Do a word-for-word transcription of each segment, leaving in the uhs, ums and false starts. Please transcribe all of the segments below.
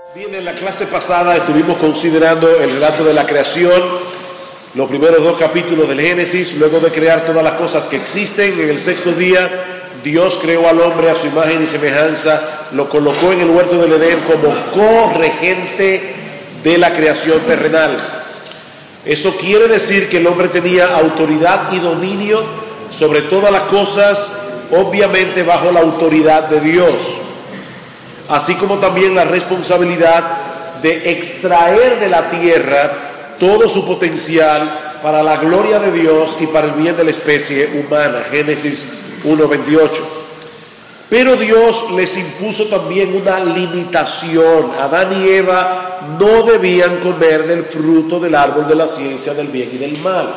Bien, en la clase pasada estuvimos considerando el relato de la creación, los primeros dos capítulos del Génesis. Luego de crear todas las cosas que existen, en el sexto día Dios creó al hombre a su imagen y semejanza, lo colocó en el huerto del Edén como corregente de la creación terrenal. Eso quiere decir que el hombre tenía autoridad y dominio sobre todas las cosas, obviamente bajo la autoridad de Dios, así como también la responsabilidad de extraer de la tierra todo su potencial para la gloria de Dios y para el bien de la especie humana. Génesis uno veintiocho. Pero Dios les impuso también una limitación. Adán y Eva no debían comer del fruto del árbol de la ciencia del bien y del mal.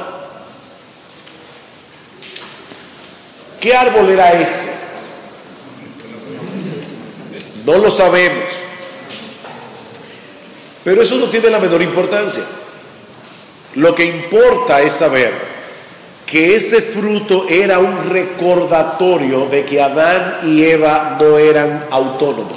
¿Qué árbol era este? No lo sabemos, pero eso no tiene la menor importancia. Lo que importa es saber que ese fruto era un recordatorio de que Adán y Eva no eran autónomos.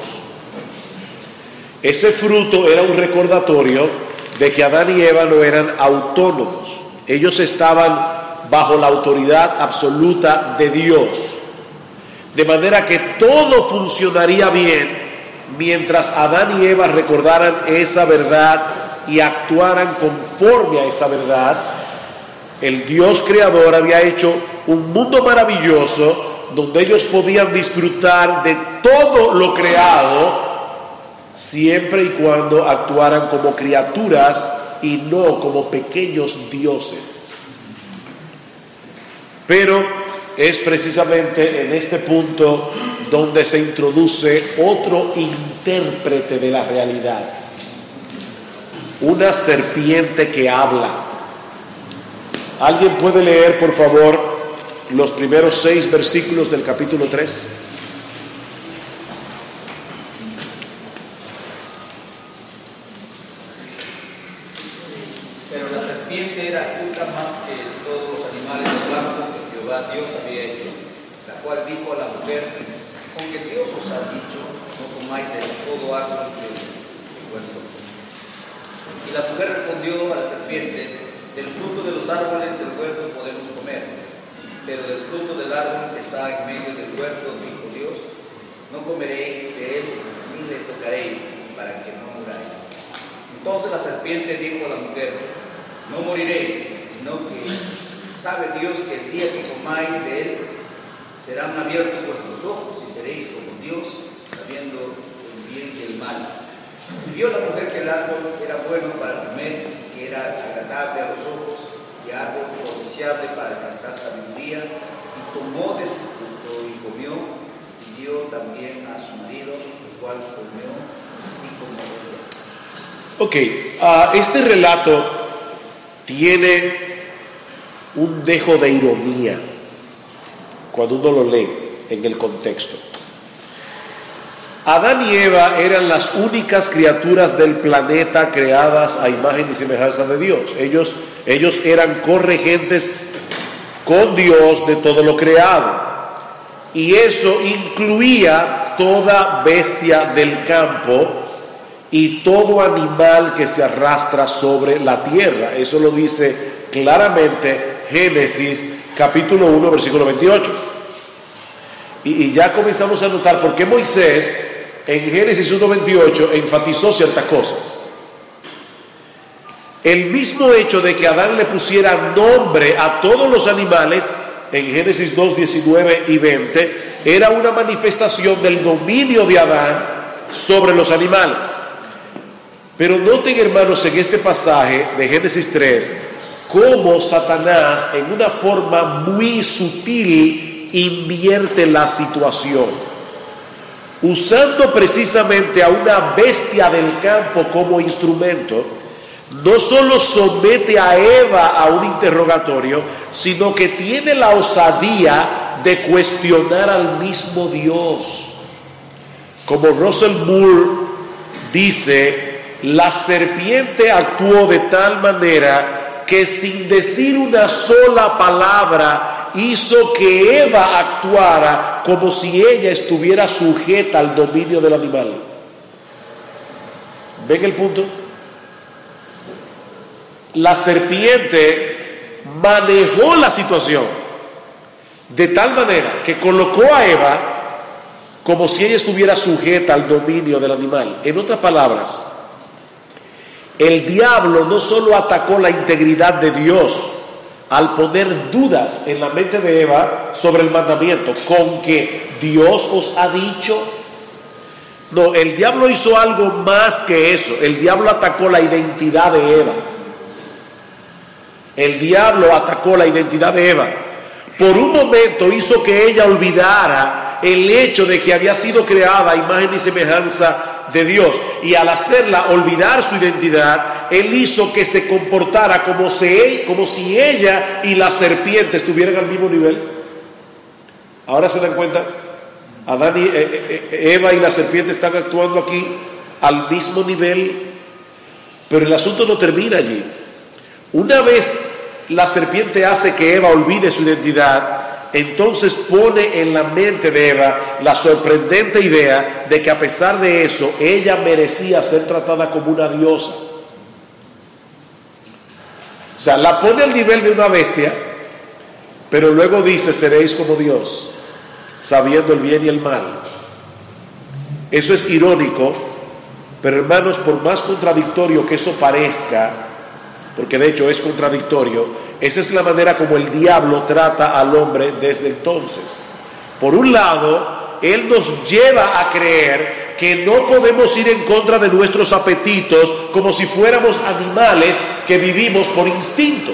Ese fruto era un recordatorio de que Adán y Eva no eran autónomos. Ellos estaban bajo la autoridad absoluta de Dios. De manera que todo funcionaría bien mientras Adán y Eva recordaran esa verdad y actuaran conforme a esa verdad. El Dios creador había hecho un mundo maravilloso donde ellos podían disfrutar de todo lo creado siempre y cuando actuaran como criaturas y no como pequeños dioses. Pero es precisamente en este punto donde se introduce otro intérprete de la realidad, una serpiente que habla. ¿Alguien puede leer, por favor, los primeros seis versículos del capítulo tres? Pero la serpiente era astuta más que todos los animales del campo que Jehová Dios había hecho, la cual dijo a la mujer: con que Dios os ha dicho, no comáis de todo árbol del huerto. Y la mujer respondió a la serpiente: del fruto de los árboles del huerto podemos comer, pero del fruto del árbol que está en medio del huerto, dijo Dios, no comeréis de él ni le tocaréis, para que no muráis. Entonces la serpiente dijo a la mujer: no moriréis, sino que sabe Dios que el día que comáis de él serán abiertos vuestros ojos y seréis como Dios, sabiendo el bien y el mal. Y vio la mujer que el árbol era bueno para comer, que era agradable a los ojos y árbol codiciable para alcanzar sabiduría, y tomó de su fruto y comió, y dio también a su marido, el cual comió así como ella. Ok, uh, este relato tiene un dejo de ironía cuando uno lo lee en el contexto. Adán y Eva eran las únicas criaturas del planeta creadas a imagen y semejanza de Dios. Ellos, ellos eran corregentes con Dios de todo lo creado. Y eso incluía toda bestia del campo y todo animal que se arrastra sobre la tierra. Eso lo dice claramente Génesis capítulo uno, versículo veintiocho. Y, y ya comenzamos a notar por qué Moisés en Génesis uno veintiocho enfatizó ciertas cosas. El mismo hecho de que Adán le pusiera nombre a todos los animales en Génesis dos, diecinueve y veinte era una manifestación del dominio de Adán sobre los animales. Pero noten, hermanos, en este pasaje de Génesis tres cómo Satanás en una forma muy sutil invierte la situación, usando precisamente a una bestia del campo como instrumento. No solo somete a Eva a un interrogatorio, sino que tiene la osadía de cuestionar al mismo Dios. Como Russell Moore dice, la serpiente actuó de tal manera que sin decir una sola palabra hizo que Eva actuara como si ella estuviera sujeta al dominio del animal. ¿Ven el punto? La serpiente manejó la situación de tal manera que colocó a Eva como si ella estuviera sujeta al dominio del animal. En otras palabras, el diablo no solo atacó la integridad de Dios al poner dudas en la mente de Eva sobre el mandamiento, con que Dios os ha dicho. No, el diablo hizo algo más que eso. El diablo atacó la identidad de Eva. El diablo atacó la identidad de Eva. Por un momento hizo que ella olvidara el hecho de que había sido creada a imagen y semejanza de Dios. Y al hacerla olvidar su identidad, él hizo que se comportara como si, como si ella y la serpiente estuvieran al mismo nivel. Ahora se dan cuenta, Adán y Eva y la serpiente están actuando aquí al mismo nivel. Pero el asunto no termina allí. Una vez la serpiente hace que Eva olvide su identidad, entonces pone en la mente de Eva la sorprendente idea de que a pesar de eso, ella merecía ser tratada como una diosa. O sea, la pone al nivel de una bestia, pero luego dice: seréis como Dios, sabiendo el bien y el mal. Eso es irónico, pero hermanos, por más contradictorio que eso parezca, porque de hecho es contradictorio, esa es la manera como el diablo trata al hombre desde entonces. Por un lado, él nos lleva a creer que no podemos ir en contra de nuestros apetitos como si fuéramos animales que vivimos por instinto.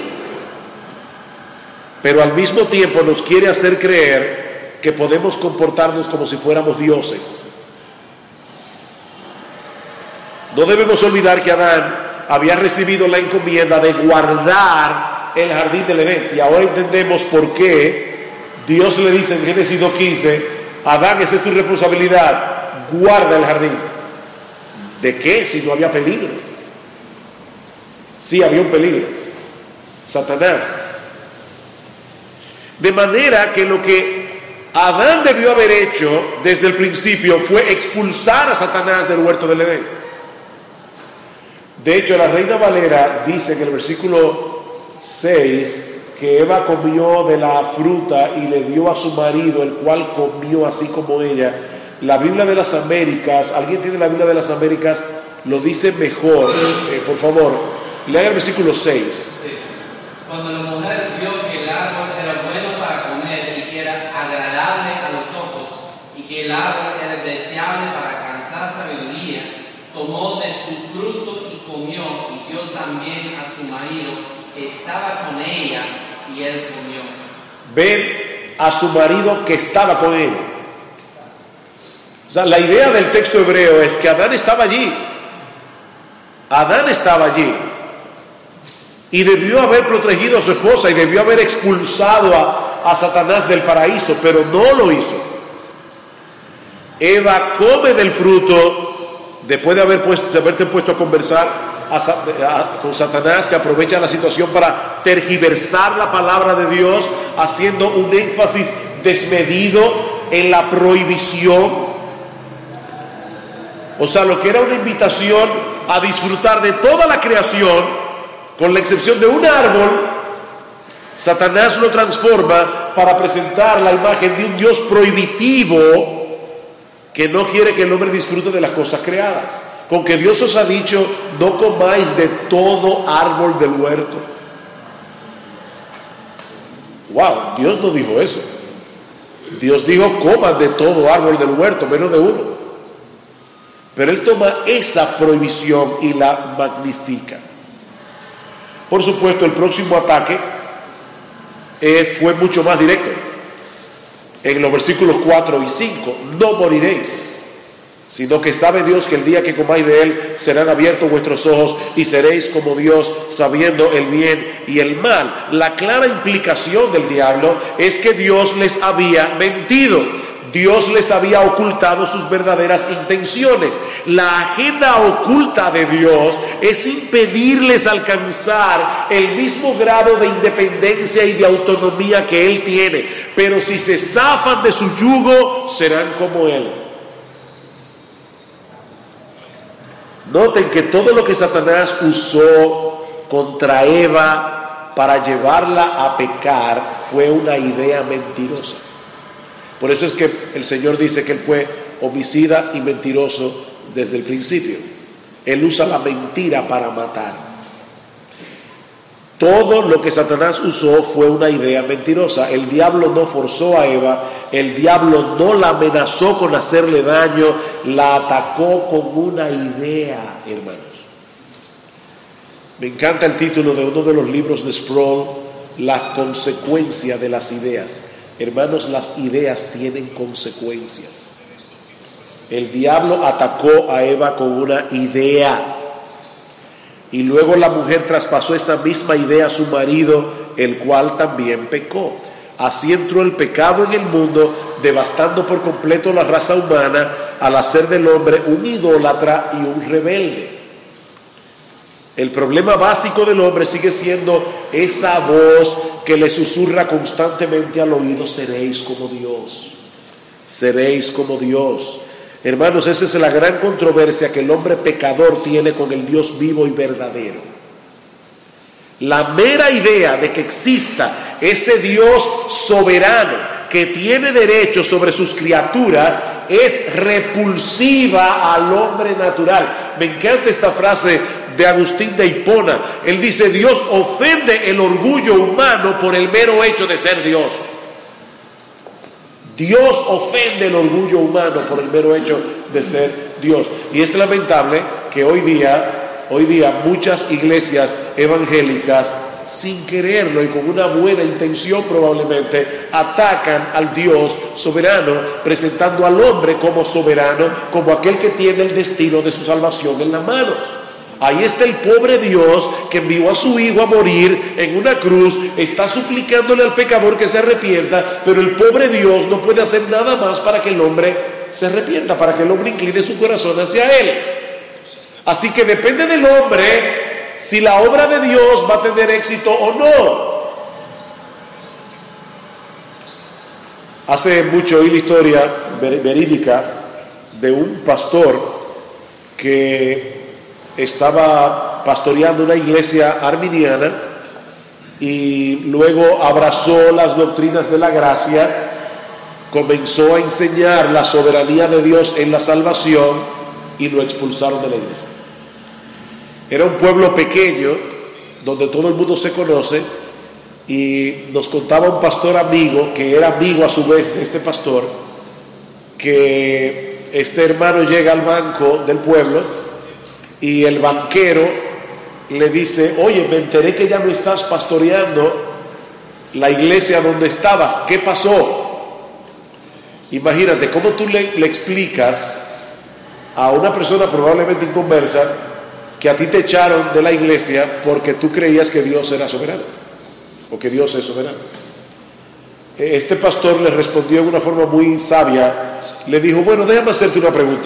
Pero al mismo tiempo nos quiere hacer creer que podemos comportarnos como si fuéramos dioses. No debemos olvidar que Adán había recibido la encomienda de guardar el jardín del Edén. Y ahora entendemos por qué Dios le dice en Génesis dos quince: Adán, esa es tu responsabilidad, guarda el jardín. ¿De qué? Si no había peligro. Sí, había un peligro: Satanás. De manera que lo que Adán debió haber hecho desde el principio fue expulsar a Satanás del huerto del Edén. De hecho, la Reina Valera dice en el versículo seis que Eva comió de la fruta y le dio a su marido, el cual comió así como ella. La Biblia de las Américas, ¿alguien tiene la Biblia de las Américas? Lo dice mejor, eh, por favor, lea el versículo seis. Sí. Cuando la mujer vio que el árbol era bueno para comer y que era agradable a los ojos y que el árbol era deseable para alcanzar sabiduría, tomó de su fruto y comió, y dio también a su marido que estaba con ella, y él comió. Ven a su marido que estaba con ella. O sea, la idea del texto hebreo es que Adán estaba allí. Adán estaba allí. Y debió haber protegido a su esposa y debió haber expulsado a, a Satanás del paraíso, pero no lo hizo. Eva come del fruto después de haber puesto, de haberte puesto a conversar a, a, con Satanás, que aprovecha la situación para tergiversar la palabra de Dios, haciendo un énfasis desmedido en la prohibición. O sea, lo que era una invitación a disfrutar de toda la creación, con la excepción de un árbol, Satanás lo transforma para presentar la imagen de un Dios prohibitivo que no quiere que el hombre disfrute de las cosas creadas. Con que Dios os ha dicho: no comáis de todo árbol del huerto. Wow, Dios no dijo eso. Dios dijo: coman de todo árbol del huerto, menos de uno. Pero Él toma esa prohibición y la magnifica. Por supuesto, el próximo ataque eh, fue mucho más directo. En los versículos cuatro y cinco: no moriréis, sino que sabe Dios que el día que comáis de él serán abiertos vuestros ojos y seréis como Dios, sabiendo el bien y el mal. La clara implicación del diablo es que Dios les había mentido. Dios les había ocultado sus verdaderas intenciones. La agenda oculta de Dios es impedirles alcanzar el mismo grado de independencia y de autonomía que Él tiene. Pero si se zafan de su yugo, serán como Él. Noten que todo lo que Satanás usó contra Eva para llevarla a pecar fue una idea mentirosa. Por eso es que el Señor dice que Él fue homicida y mentiroso desde el principio. Él usa la mentira para matar. Todo lo que Satanás usó fue una idea mentirosa. El diablo no forzó a Eva, el diablo no la amenazó con hacerle daño, la atacó con una idea, hermanos. Me encanta el título de uno de los libros de Sproul, La consecuencia de las ideas. Hermanos, las ideas tienen consecuencias. El diablo atacó a Eva con una idea. Y luego la mujer traspasó esa misma idea a su marido, el cual también pecó. Así entró el pecado en el mundo, devastando por completo la raza humana, al hacer del hombre un idólatra y un rebelde. El problema básico del hombre sigue siendo esa voz que le susurra constantemente al oído: seréis como Dios, seréis como Dios. Hermanos, esa es la gran controversia que el hombre pecador tiene con el Dios vivo y verdadero. La mera idea de que exista ese Dios soberano que tiene derecho sobre sus criaturas es repulsiva al hombre natural. Me encanta esta frase de Agustín de Hipona. Él dice: Dios ofende el orgullo humano por el mero hecho de ser Dios. Dios ofende el orgullo humano por el mero hecho de ser Dios. Y es lamentable que hoy día, hoy día muchas iglesias evangélicas, sin quererlo y con una buena intención probablemente, atacan al Dios soberano, presentando al hombre como soberano, como aquel que tiene el destino de su salvación en las manos. Ahí está el pobre Dios que envió a su hijo a morir en una cruz, está suplicándole al pecador que se arrepienta, pero el pobre Dios no puede hacer nada más para que el hombre se arrepienta, para que el hombre incline su corazón hacia él. Así que depende del hombre si la obra de Dios va a tener éxito o no. Hace mucho oí la historia verídica de un pastor que estaba pastoreando una iglesia arminiana y luego abrazó las doctrinas de la gracia, comenzó a enseñar la soberanía de Dios en la salvación y lo expulsaron de la iglesia. Era un pueblo pequeño donde todo el mundo se conoce, y nos contaba un pastor amigo que era amigo a su vez de este pastor, que este hermano llega al banco del pueblo y el banquero le dice: oye, me enteré que ya no estás pastoreando la iglesia donde estabas, ¿qué pasó? Imagínate, ¿cómo tú le, le explicas a una persona probablemente inconversa que a ti te echaron de la iglesia porque tú creías que Dios era soberano, o que Dios es soberano? Este pastor le respondió de una forma muy sabia, le dijo: bueno, déjame hacerte una pregunta.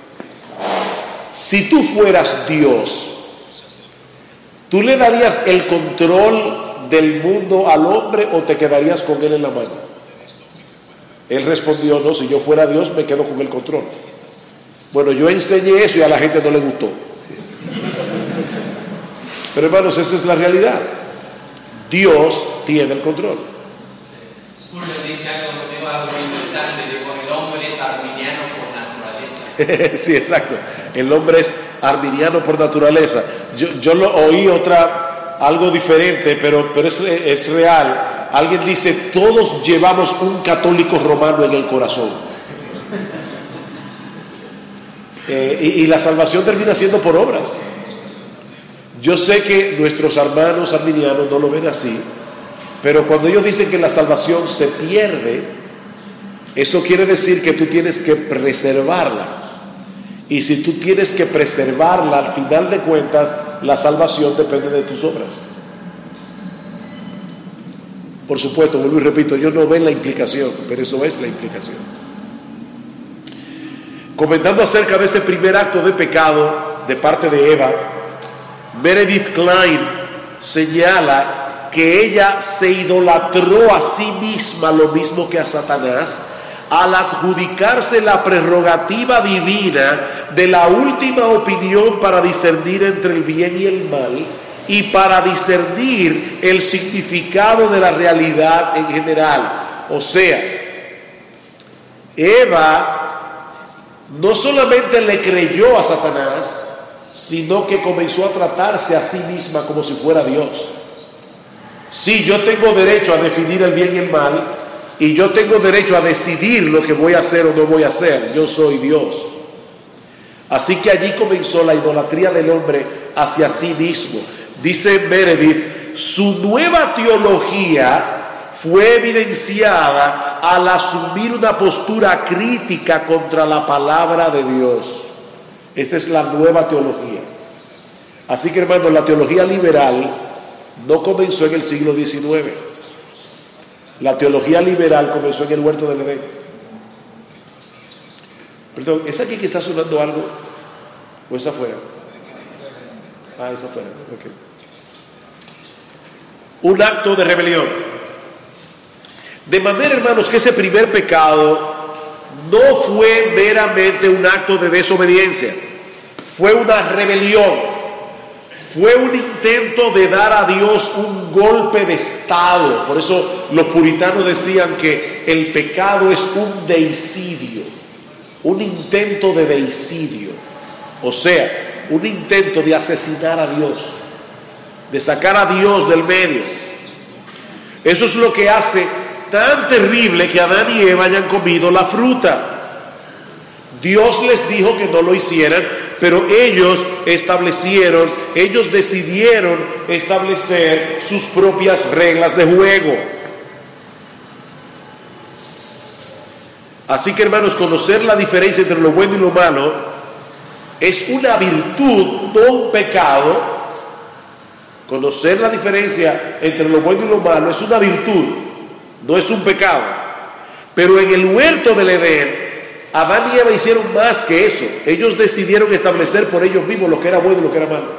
Si tú fueras Dios, ¿tú le darías el control del mundo al hombre o te quedarías con él en la mano? Él respondió: no, si yo fuera Dios me quedo con el control. Bueno, yo enseñé eso y a la gente no le gustó. Pero hermanos, esa es la realidad. Dios tiene el control. Spurgeon dice algo, digo algo muy interesante, digo, el hombre es arminiano por naturaleza. Sí, exacto. El hombre es arminiano por naturaleza. Yo, yo lo oí otra, algo diferente, pero, pero es, es real. Alguien dice: todos llevamos un católico romano en el corazón. Eh, y, y la salvación termina siendo por obras. Yo sé que nuestros hermanos arminianos no lo ven así, pero cuando ellos dicen que la salvación se pierde, eso quiere decir que tú tienes que preservarla. Y si tú tienes que preservarla, al final de cuentas, la salvación depende de tus obras. Por supuesto, vuelvo y repito, yo no veo la implicación, pero eso es la implicación. Comentando acerca de ese primer acto de pecado de parte de Eva, Meredith Klein señala que ella se idolatró a sí misma lo mismo que a Satanás, al adjudicarse la prerrogativa divina de la última opinión para discernir entre el bien y el mal y para discernir el significado de la realidad en general. O sea, Eva no solamente le creyó a Satanás, sino que comenzó a tratarse a sí misma como si fuera Dios. Sí, yo tengo derecho a definir el bien y el mal, y yo tengo derecho a decidir lo que voy a hacer o no voy a hacer. Yo soy Dios. Así que allí comenzó la idolatría del hombre hacia sí mismo. Dice Meredith, su nueva teología fue evidenciada al asumir una postura crítica contra la palabra de Dios. Esta es la nueva teología. Así que, hermanos, la teología liberal no comenzó en el siglo diecinueve. La teología liberal comenzó en el huerto del Edén. Perdón, ¿es aquí que está sonando algo? ¿O es afuera? Ah, es afuera. Okay. Un acto de rebelión. De manera, hermanos, que ese primer pecado no fue meramente un acto de desobediencia, fue una rebelión. Fue un intento de dar a Dios un golpe de estado. Por eso los puritanos decían que el pecado es un deicidio, un intento de deicidio. O sea, un intento de asesinar a Dios, de sacar a Dios del medio. Eso es lo que hace tan terrible que Adán y Eva hayan comido la fruta. Dios les dijo que no lo hicieran, pero ellos establecieron, ellos decidieron establecer sus propias reglas de juego. Así que, hermanos, conocer la diferencia entre lo bueno y lo malo es una virtud, no un pecado. Conocer la diferencia entre lo bueno y lo malo es una virtud, no es un pecado. Pero en el huerto del Edén, Adán y Eva hicieron más que eso. Ellos decidieron establecer por ellos mismos lo que era bueno y lo que era malo.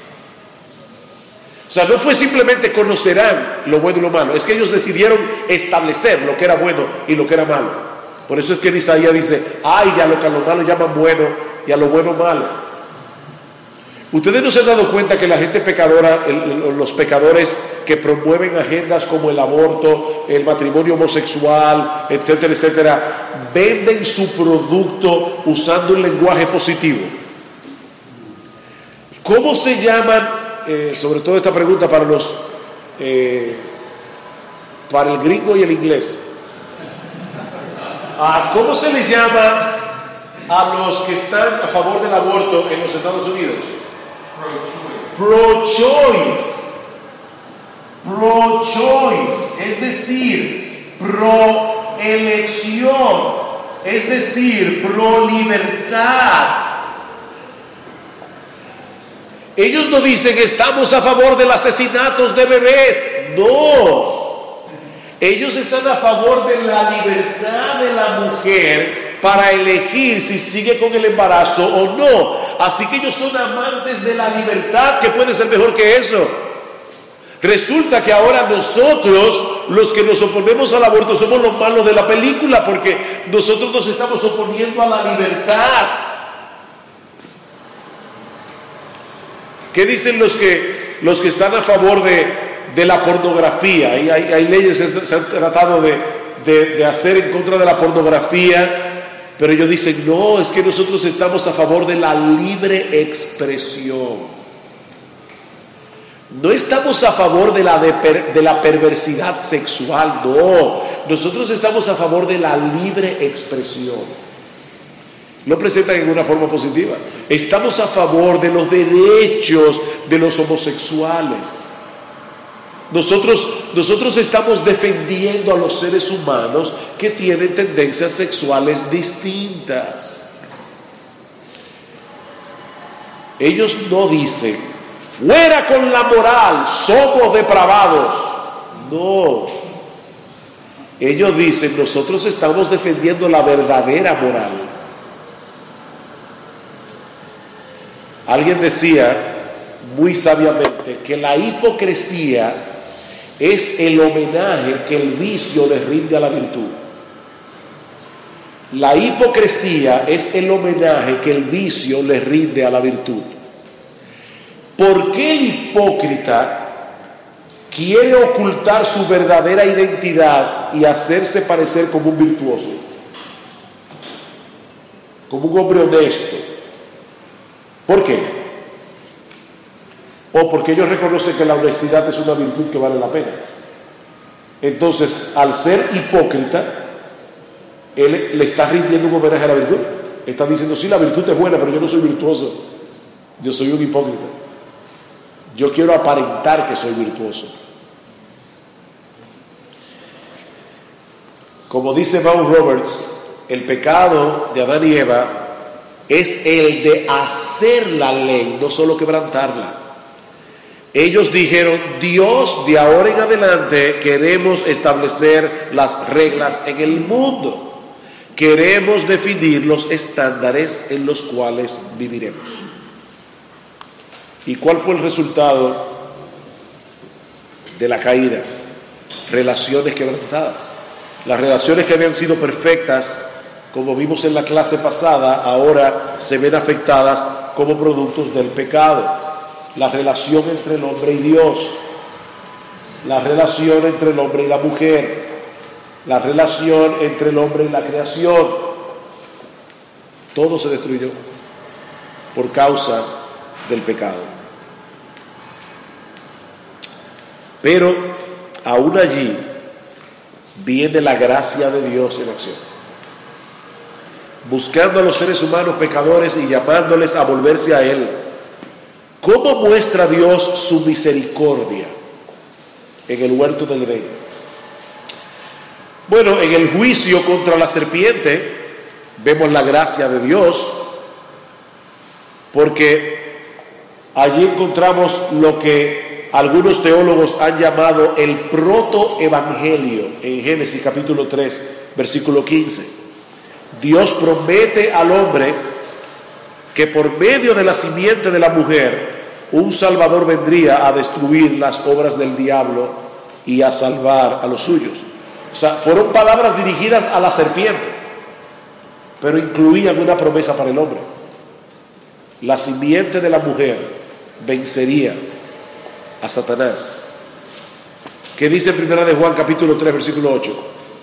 O sea, no fue simplemente conocerán lo bueno y lo malo, es que ellos decidieron establecer lo que era bueno y lo que era malo. Por eso es que en Isaías dice, ay, ya lo que a lo malo llaman bueno y a lo bueno malo. Ustedes no se han dado cuenta que la gente pecadora, el, los pecadores que promueven agendas como el aborto, el matrimonio homosexual, etcétera, etcétera, venden su producto usando un lenguaje positivo? ¿Cómo se llaman, eh, sobre todo esta pregunta para los, eh, para el gringo y el inglés? Ah, ¿cómo se les llama a los que están a favor del aborto en los Estados Unidos? Pro-choice. Pro-choice, es decir, pro-elección, es decir, pro-libertad. Ellos no dicen estamos a favor del asesinato de bebés, no. Ellos están a favor de la libertad de la mujer para elegir si sigue con el embarazo o no. Así que ellos son amantes de la libertad, que puede ser mejor que eso. Resulta que ahora nosotros, los que nos oponemos al aborto, somos los malos de la película, porque nosotros nos estamos oponiendo a la libertad. ¿Qué dicen los que, los que están a favor de, de la pornografía? Hay, hay, hay leyes que se han tratado de, de, de hacer en contra de la pornografía. Pero ellos dicen, no, es que nosotros estamos a favor de la libre expresión. No estamos a favor de la, de, per, de la perversidad sexual, no. Nosotros estamos a favor de la libre expresión. Lo presentan en una forma positiva. Estamos a favor de los derechos de los homosexuales. Nosotros, nosotros estamos defendiendo a los seres humanos que tienen tendencias sexuales distintas. Ellos no dicen, fuera con la moral, somos depravados. No. Ellos dicen, nosotros estamos defendiendo la verdadera moral. Alguien decía muy sabiamente que la hipocresía es el homenaje que el vicio le rinde a la virtud. La hipocresía es el homenaje que el vicio le rinde a la virtud. ¿Por qué el hipócrita quiere ocultar su verdadera identidad y hacerse parecer como un virtuoso? Como un hombre honesto. ¿Por qué? O porque ellos reconocen que la honestidad es una virtud que vale la pena. Entonces, al ser hipócrita, él le está rindiendo un homenaje a la virtud. Está diciendo, sí, la virtud es buena, pero yo no soy virtuoso. Yo soy un hipócrita. Yo quiero aparentar que soy virtuoso. Como dice Vaughan Roberts, el pecado de Adán y Eva es el de hacer la ley, no solo quebrantarla. Ellos dijeron, Dios, de ahora en adelante queremos establecer las reglas en el mundo. Queremos definir los estándares en los cuales viviremos. ¿Y cuál fue el resultado de la caída? Relaciones quebrantadas. Las relaciones que habían sido perfectas, como vimos en la clase pasada, ahora se ven afectadas como productos del pecado. La relación entre el hombre y Dios, la relación entre el hombre y la mujer, la relación entre el hombre y la creación, todo se destruyó por causa del pecado. Pero aún allí viene la gracia de Dios en acción, buscando a los seres humanos pecadores y llamándoles a volverse a Él. ¿Cómo muestra Dios su misericordia en el huerto del Edén? Bueno, en el juicio contra la serpiente vemos la gracia de Dios, porque allí encontramos lo que algunos teólogos han llamado el protoevangelio en Génesis capítulo tres, versículo quince. Dios promete al hombre que por medio de la simiente de la mujer un Salvador vendría a destruir las obras del diablo y a salvar a los suyos. O sea, fueron palabras dirigidas a la serpiente, pero incluían una promesa para el hombre. La simiente de la mujer vencería a Satanás. ¿Qué dice Primera de Juan capítulo tres, versículo ocho?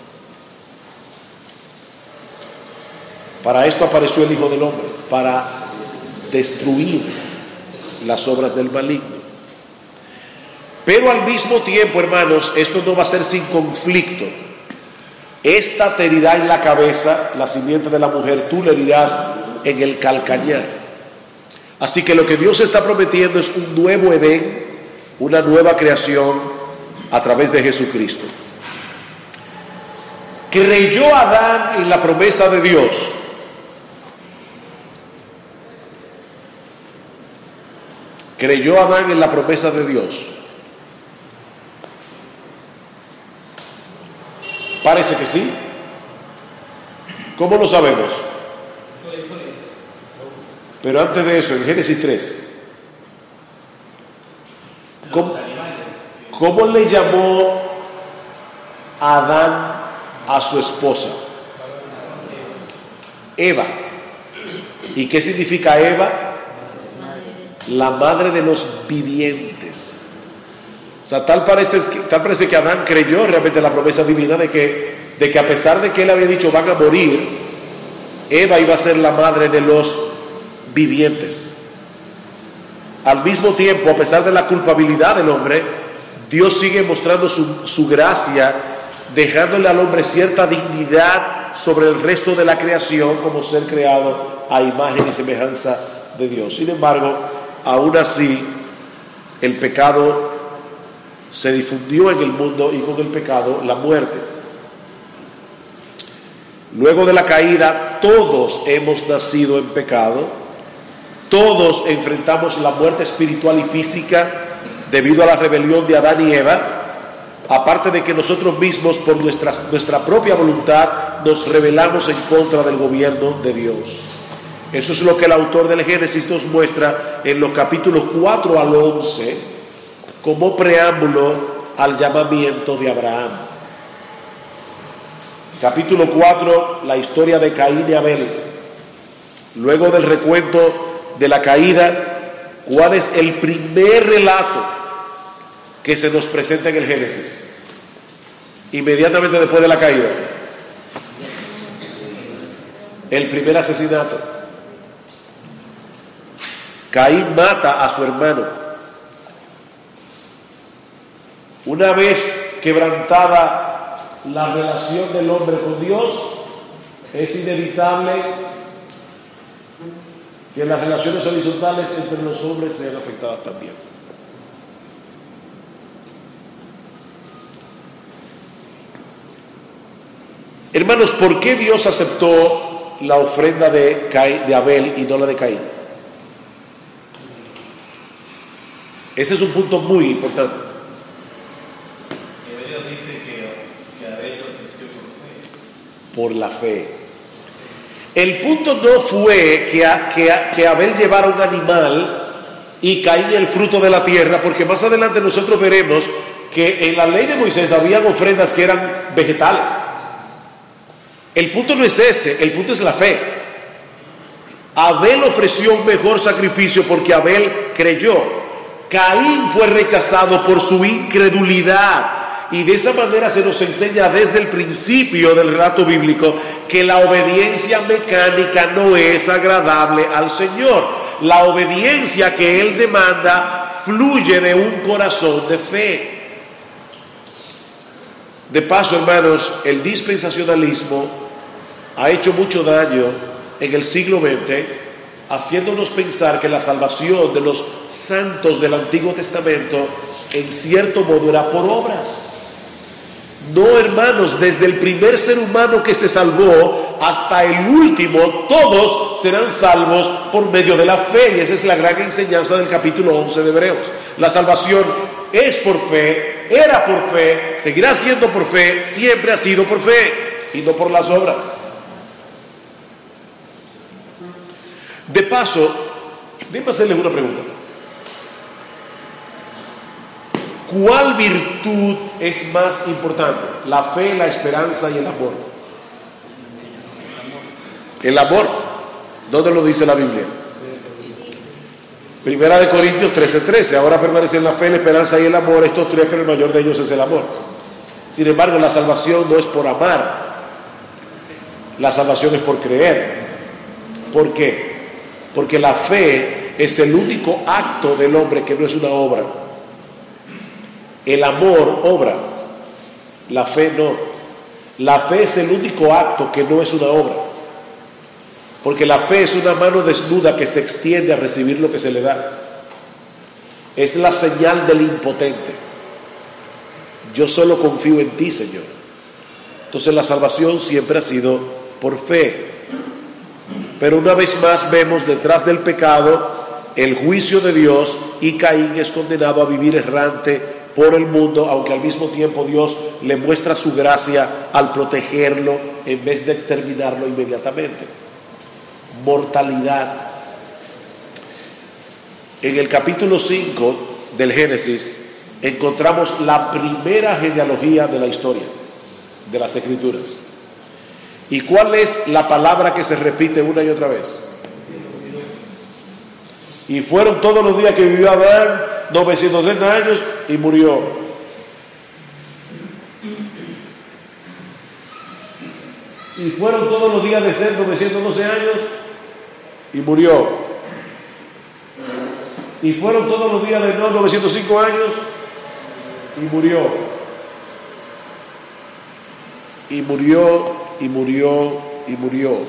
Para esto apareció el Hijo del Hombre, para destruir las obras del maligno. Pero al mismo tiempo, hermanos, esto no va a ser sin conflicto. Esta te herirá en la cabeza, la simiente de la mujer, tú le herirás en el calcañar. Así que lo que Dios está prometiendo es un nuevo Edén, una nueva creación a través de Jesucristo. ¿Creyó Adán en la promesa de Dios? ¿Creyó Adán en la promesa de Dios? Parece que sí. ¿Cómo lo sabemos? Pero antes de eso, en Génesis tres, ¿cómo, ¿cómo le llamó Adán a su esposa? Eva. ¿Y qué significa Eva? La madre de los vivientes. O sea, tal parece, tal parece que Adán creyó realmente la promesa divina de que, de que a pesar de que él había dicho van a morir, Eva iba a ser la madre de los vivientes. Al mismo tiempo, a pesar de la culpabilidad del hombre, Dios sigue mostrando su, su gracia, dejándole al hombre cierta dignidad sobre el resto de la creación como ser creado a imagen y semejanza de Dios. Sin embargo, aún así, el pecado se difundió en el mundo y con el pecado la muerte. Luego de la caída, todos hemos nacido en pecado, todos enfrentamos la muerte espiritual y física debido a la rebelión de Adán y Eva, aparte de que nosotros mismos por nuestra, nuestra propia voluntad nos rebelamos en contra del gobierno de Dios. Eso es lo que el autor del Génesis nos muestra en los capítulos cuatro al once como preámbulo al llamamiento de Abraham. capítulo cuatro, la historia de Caín y Abel. Luego del recuento de la caída, ¿cuál es el primer relato que se nos presenta en el Génesis? Inmediatamente después de la caída. El primer asesinato. Caín mata a su hermano. Una vez quebrantada la relación del hombre con Dios, es inevitable que las relaciones horizontales entre los hombres sean afectadas también. Hermanos, ¿por qué Dios aceptó la ofrenda de, Caín, de Abel y no la de Caín? Ese es un punto muy importante. Dios dice que, que Abel lo ofreció por fe. Por la fe. El punto no fue que, a, que, a, que Abel llevara un animal y Caín el fruto de la tierra, porque más adelante nosotros veremos que en la ley de Moisés habían ofrendas que eran vegetales. El punto no es ese, el punto es la fe. Abel ofreció un mejor sacrificio porque Abel creyó. Caín fue rechazado por su incredulidad. Y de esa manera se nos enseña desde el principio del relato bíblico que la obediencia mecánica no es agradable al Señor. La obediencia que Él demanda fluye de un corazón de fe. De paso, hermanos, el dispensacionalismo ha hecho mucho daño en el siglo veinte, haciéndonos pensar que la salvación de los santos del Antiguo Testamento en cierto modo era por obras. No, hermanos, desde el primer ser humano que se salvó hasta el último, todos serán salvos por medio de la fe. Y esa es la gran enseñanza del capítulo once de Hebreos. La salvación es por fe, era por fe, seguirá siendo por fe, siempre ha sido por fe y no por las obras. De paso, déjenme hacerles una pregunta. ¿Cuál virtud es más importante? ¿La fe, la esperanza y el amor? El amor. ¿Dónde lo dice la Biblia? Primera de Corintios trece, trece. Ahora permanecen la fe, la esperanza y el amor. Estos tres, pero el mayor de ellos es el amor. Sin embargo, la salvación no es por amar. La salvación es por creer. ¿Por qué? Porque la fe es el único acto del hombre que no es una obra. El amor obra, la fe no. La fe es el único acto que no es una obra. Porque la fe es una mano desnuda que se extiende a recibir lo que se le da. Es la señal del impotente. Yo solo confío en ti, Señor. Entonces la salvación siempre ha sido por fe. Pero una vez más vemos detrás del pecado el juicio de Dios, y Caín es condenado a vivir errante por el mundo, aunque al mismo tiempo Dios le muestra su gracia al protegerlo en vez de exterminarlo inmediatamente. Mortalidad. En el capítulo cinco del Génesis encontramos la primera genealogía de la historia de las Escrituras. ¿Y cuál es la palabra que se repite una y otra vez? Y fueron todos los días que vivió Adán novecientos treinta años y murió. Y fueron todos los días de ser novecientos doce años y murió. Y fueron todos los días de no novecientos cinco años y murió. Y murió, y murió, y murió.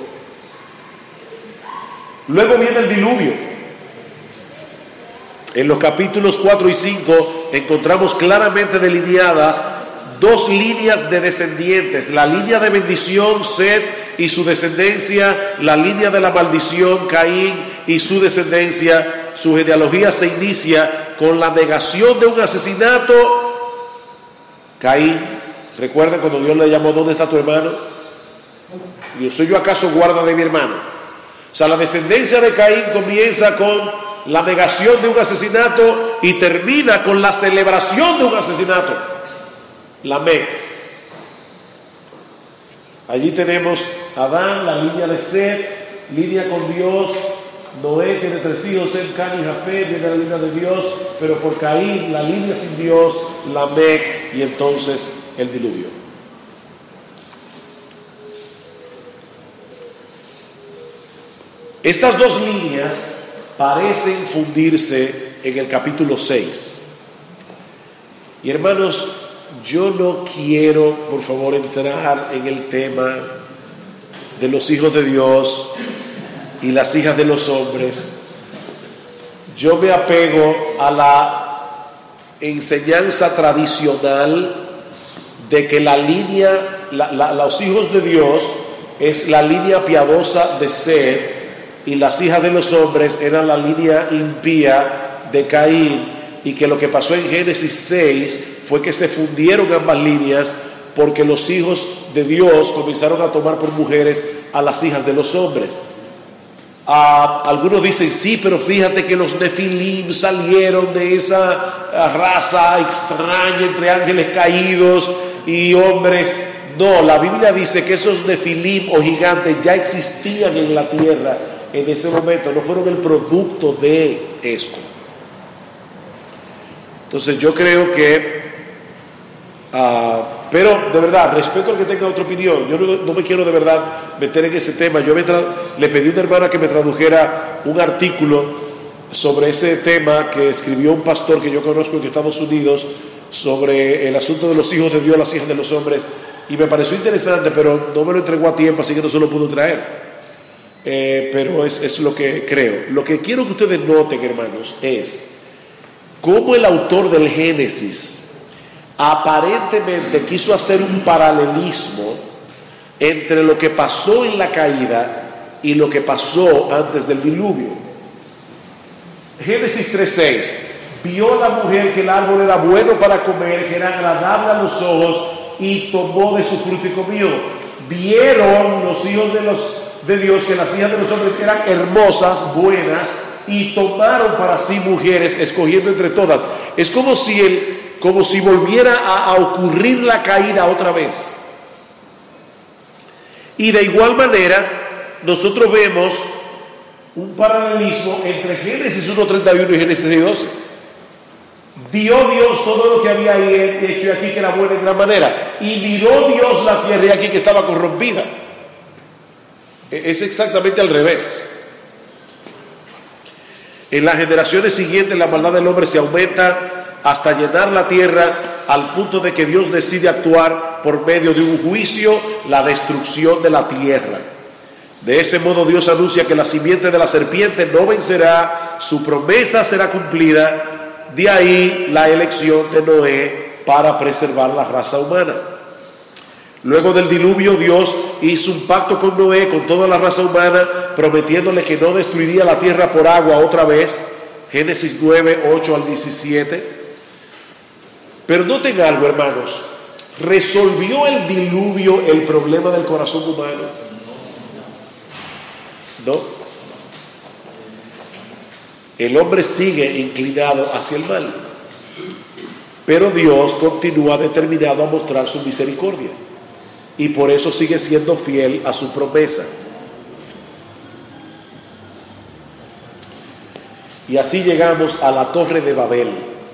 Luego viene el diluvio. En los capítulos cuatro y cinco encontramos claramente delineadas dos líneas de descendientes: la línea de bendición, Set y su descendencia; la línea de la maldición, Caín y su descendencia. Su genealogía se inicia con la negación de un asesinato. Caín, ¿recuerdan cuando Dios le llamó: ¿dónde está tu hermano? Dios: ¿soy yo acaso guarda de mi hermano? O sea, la descendencia de Caín comienza con la negación de un asesinato y termina con la celebración de un asesinato. Lamec. Allí tenemos Adán, la línea de Seth, línea con Dios. Noé tiene tres hijos, Sem, Cam y Jafet, viene la línea de Dios, pero por Caín, la línea sin Dios, Lamec y entonces el diluvio. Estas dos líneas parecen fundirse en el capítulo seis. Y hermanos, yo no quiero, por favor, entrar en el tema de los hijos de Dios y las hijas de los hombres. Yo me apego a la enseñanza tradicional de que la línea, la, la, los hijos de Dios es la línea piadosa de Seth y las hijas de los hombres eran la línea impía de Caín, y que lo que pasó en Génesis seis fue que se fundieron ambas líneas porque los hijos de Dios comenzaron a tomar por mujeres a las hijas de los hombres. Uh, algunos dicen sí, pero fíjate que los Nefilim salieron de esa uh, raza extraña entre ángeles caídos y hombres. No, la Biblia dice que esos Nefilim o gigantes ya existían en la tierra en ese momento, no fueron el producto de esto. Entonces yo creo que uh, pero de verdad, respeto al que tenga otra opinión. Yo no, no me quiero de verdad meter en ese tema. Yo me tra- le pedí a una hermana que me tradujera un artículo sobre ese tema que escribió un pastor que yo conozco en Estados Unidos sobre el asunto de los hijos de Dios, las hijas de los hombres, y me pareció interesante, pero no me lo entregó a tiempo, así que no se lo pudo traer. Eh, pero es, es lo que creo. Lo que quiero que ustedes noten, hermanos, es cómo el autor del Génesis aparentemente quiso hacer un paralelismo entre lo que pasó en la caída y lo que pasó antes del diluvio. Génesis tres seis: vio la mujer que el árbol era bueno para comer, que era agradable a los ojos, y tomó de su fruto y comió. Vieron los hijos de, los, de Dios que las hijas de los hombres eran hermosas, buenas, y tomaron para sí mujeres, escogiendo entre todas. Es como si el como si volviera a, a ocurrir la caída otra vez. Y de igual manera nosotros vemos un paralelismo entre Génesis uno treinta y uno y Génesis doce. Vio Dios todo lo que había hecho aquí que era bueno en gran manera, y miró Dios la tierra y aquí que estaba corrompida. Es exactamente al revés. En las generaciones siguientes la maldad del hombre se aumenta hasta llenar la tierra, al punto de que Dios decide actuar por medio de un juicio, la destrucción de la tierra. De ese modo Dios anuncia que la simiente de la serpiente no vencerá, su promesa será cumplida. De ahí la elección de Noé para preservar la raza humana. Luego del diluvio, Dios hizo un pacto con Noé, con toda la raza humana, prometiéndole que no destruiría la tierra por agua otra vez. Génesis nueve, ocho al diecisiete. Pero noten algo, hermanos. ¿Resolvió el diluvio el problema del corazón humano? No. El hombre sigue inclinado hacia el mal, pero Dios continúa determinado a mostrar su misericordia, y por eso sigue siendo fiel a su promesa. Y así llegamos a la Torre de Babel.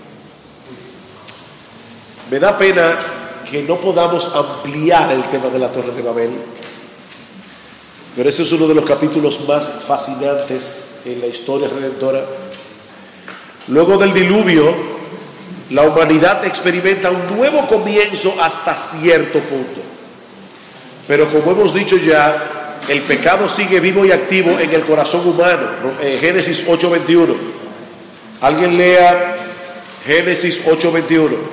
Me da pena que no podamos ampliar el tema de la Torre de Babel, pero ese es uno de los capítulos más fascinantes en la historia redentora. Luego del diluvio, la humanidad experimenta un nuevo comienzo hasta cierto punto, pero como hemos dicho ya, el pecado sigue vivo y activo en el corazón humano. eh, Génesis ocho veintiuno. Alguien lea Génesis ocho veintiuno.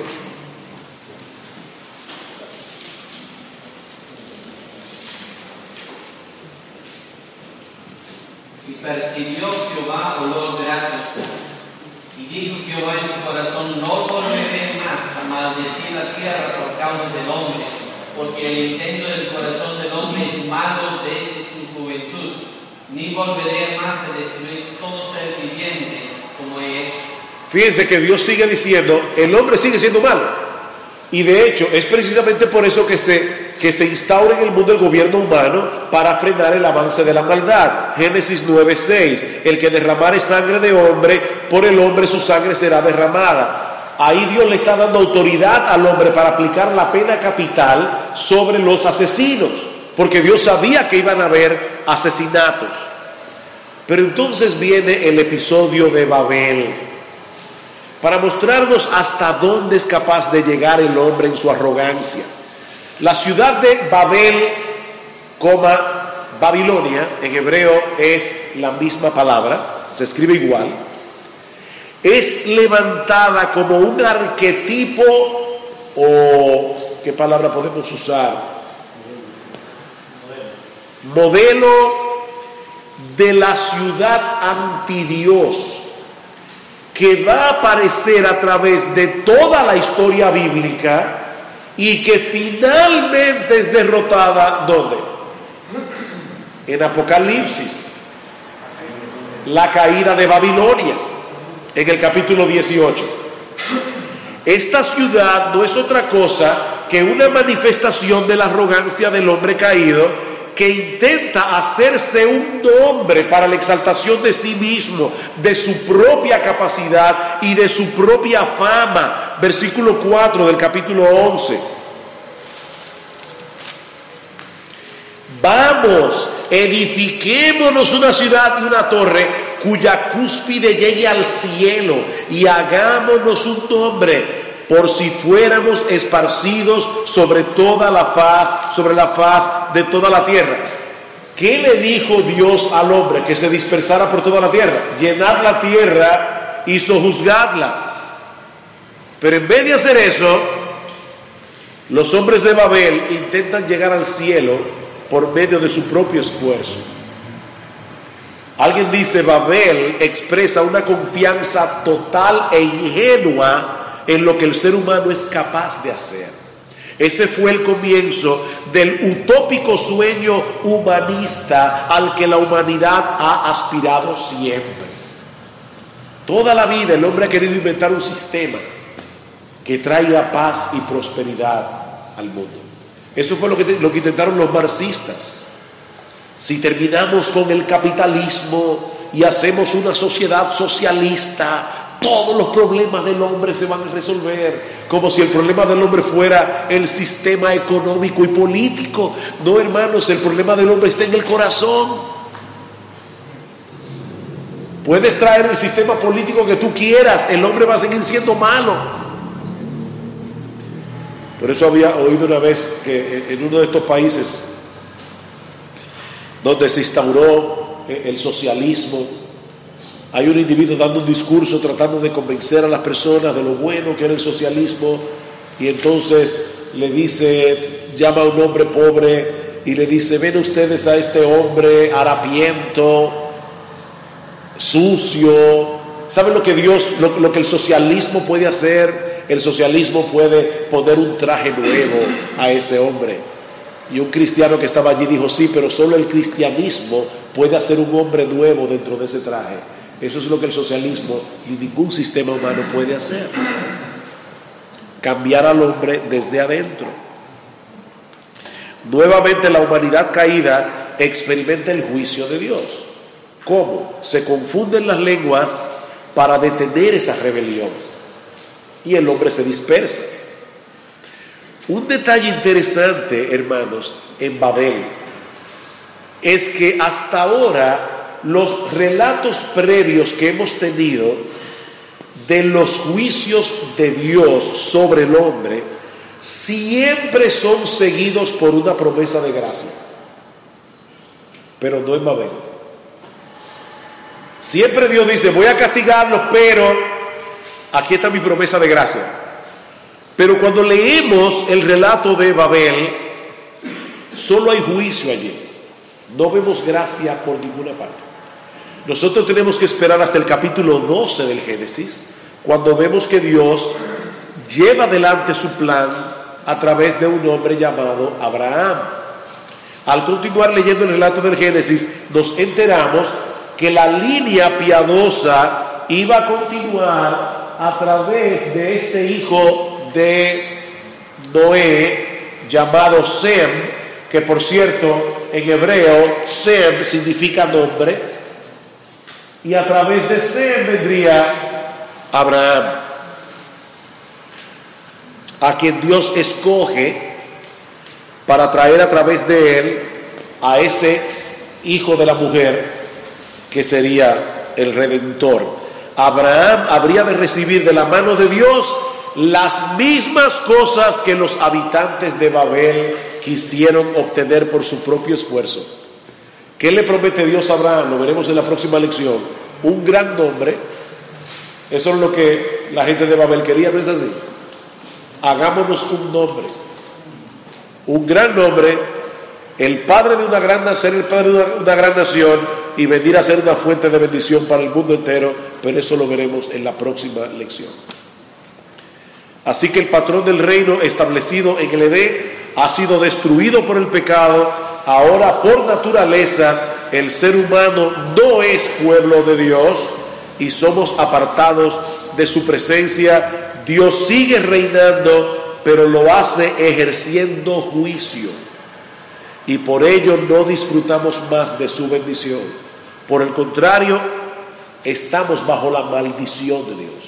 Percibió Jehová olor grato, y dijo Jehová en su corazón: no volveré más a maldecir la tierra por causa del hombre, porque el intento del corazón del hombre es malo desde su juventud, ni volveré más a destruir todo ser viviente como he hecho. Fíjense que Dios sigue diciendo, el hombre sigue siendo malo, y de hecho es precisamente por eso que se que se instaure en el mundo el gobierno humano para frenar el avance de la maldad. Génesis nueve seis, el que derramare sangre de hombre, por el hombre su sangre será derramada. Ahí Dios le está dando autoridad al hombre para aplicar la pena capital sobre los asesinos, porque Dios sabía que iban a haber asesinatos. Pero entonces viene el episodio de Babel, para mostrarnos hasta dónde es capaz de llegar el hombre en su arrogancia. La ciudad de Babel, coma, Babilonia, en hebreo es la misma palabra, se escribe igual, es levantada como un arquetipo, o ¿qué palabra podemos usar? Modelo de la ciudad antidios, que va a aparecer a través de toda la historia bíblica y que finalmente es derrotada, ¿dónde? En Apocalipsis, la caída de Babilonia, en el capítulo dieciocho. Esta ciudad no es otra cosa que una manifestación de la arrogancia del hombre caído, que intenta hacerse un nombre para la exaltación de sí mismo, de su propia capacidad y de su propia fama. Versículo cuatro del capítulo once. Vamos, edifiquémonos una ciudad y una torre cuya cúspide llegue al cielo, y hagámonos un nombre, por si fuéramos esparcidos sobre toda la faz, sobre la faz de toda la tierra. ¿Qué le dijo Dios al hombre? Que se dispersara por toda la tierra. Llenad la tierra y sojuzgadla. Pero en vez de hacer eso, los hombres de Babel intentan llegar al cielo por medio de su propio esfuerzo. Alguien dice, Babel expresa una confianza total e ingenua en lo que el ser humano es capaz de hacer. Ese fue el comienzo del utópico sueño humanista al que la humanidad ha aspirado siempre. Toda la vida el hombre ha querido inventar un sistema que traiga paz y prosperidad al mundo. Eso fue lo que, lo que intentaron los marxistas. Si terminamos con el capitalismo y hacemos una sociedad socialista, todos los problemas del hombre se van a resolver, como si el problema del hombre fuera el sistema económico y político. No, hermanos, el problema del hombre está en el corazón. Puedes traer el sistema político que tú quieras, el hombre va a seguir siendo malo. Por eso había oído una vez que en uno de estos países donde se instauró el socialismo, hay un individuo dando un discurso tratando de convencer a las personas de lo bueno que era el socialismo, y entonces le dice, llama a un hombre pobre y le dice, ven ustedes a este hombre harapiento, sucio. ¿Saben lo que Dios, lo, lo que el socialismo puede hacer? El socialismo puede poner un traje nuevo a ese hombre. Y un cristiano que estaba allí dijo, sí, pero solo el cristianismo puede hacer un hombre nuevo dentro de ese traje. Eso es lo que el socialismo ni ningún sistema humano puede hacer. Cambiar al hombre desde adentro. Nuevamente la humanidad caída experimenta el juicio de Dios. ¿Cómo? Se confunden las lenguas para detener esa rebelión y el hombre se dispersa. Un detalle interesante, hermanos, en Babel es que hasta ahora los relatos previos que hemos tenido de los juicios de Dios sobre el hombre siempre son seguidos por una promesa de gracia, pero no en Babel. Siempre Dios dice, voy a castigarlos, pero aquí está mi promesa de gracia. Pero cuando leemos el relato de Babel, solo hay juicio allí. No vemos gracia por ninguna parte. Nosotros tenemos que esperar hasta el capítulo doce del Génesis, cuando vemos que Dios lleva adelante su plan a través de un hombre llamado Abraham. Al continuar leyendo el relato del Génesis, nos enteramos que la línea piadosa iba a continuar a través de este hijo de Noé, llamado Sem, que por cierto en hebreo Sem significa nombre, y a través de Sem vendría Abraham, a quien Dios escoge para traer a través de él a ese hijo de la mujer que sería el Redentor. Abraham habría de recibir de la mano de Dios las mismas cosas que los habitantes de Babel quisieron obtener por su propio esfuerzo. ¿Qué le promete Dios a Abraham? Lo veremos en la próxima lección. Un gran nombre. Eso es lo que la gente de Babel quería, ¿no es así? Hagámonos un nombre, un gran nombre, el padre de una gran nación, el padre de una, una gran nación, y venir a ser una fuente de bendición para el mundo entero. Pero eso lo veremos en la próxima lección. Así que el patrón del reino establecido en el Edén ha sido destruido por el pecado. Ahora, por naturaleza, el ser humano no es pueblo de Dios y somos apartados de su presencia. Dios sigue reinando, pero lo hace ejerciendo juicio, y por ello no disfrutamos más de su bendición. Por el contrario, estamos bajo la maldición de Dios.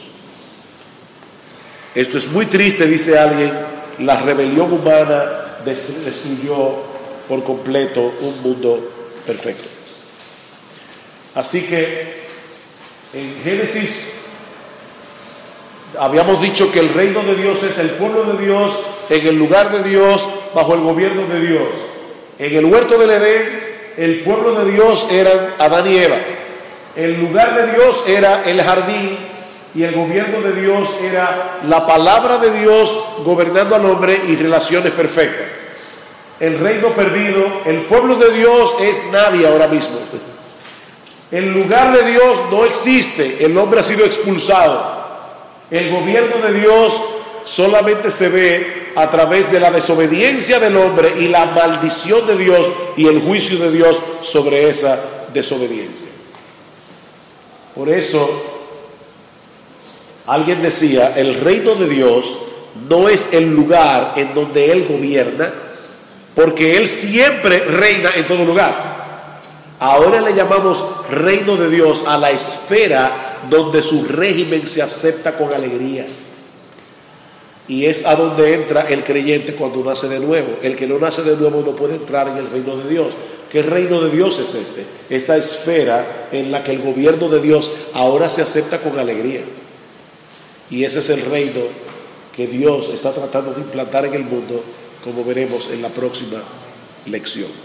Esto es muy triste, dice alguien. La rebelión humana destruyó por completo un mundo perfecto. Así que en Génesis habíamos dicho que el reino de Dios es el pueblo de Dios en el lugar de Dios, bajo el gobierno de Dios. En el huerto del Edén, el pueblo de Dios eran Adán y Eva. El lugar de Dios era el jardín, y el gobierno de Dios era la palabra de Dios gobernando al hombre y relaciones perfectas. El reino perdido, el pueblo de Dios es nadie ahora mismo. El lugar de Dios no existe, el hombre ha sido expulsado. El gobierno de Dios solamente se ve a través de la desobediencia del hombre y la maldición de Dios y el juicio de Dios sobre esa desobediencia. Por eso, alguien decía, el reino de Dios no es el lugar en donde Él gobierna, porque Él siempre reina en todo lugar. Ahora le llamamos reino de Dios a la esfera donde su régimen se acepta con alegría, y es a donde entra el creyente cuando nace de nuevo. El que no nace de nuevo no puede entrar en el reino de Dios. ¿Qué reino de Dios es este? Esa esfera en la que el gobierno de Dios ahora se acepta con alegría, y ese es el reino que Dios está tratando de implantar en el mundo, como veremos en la próxima lección.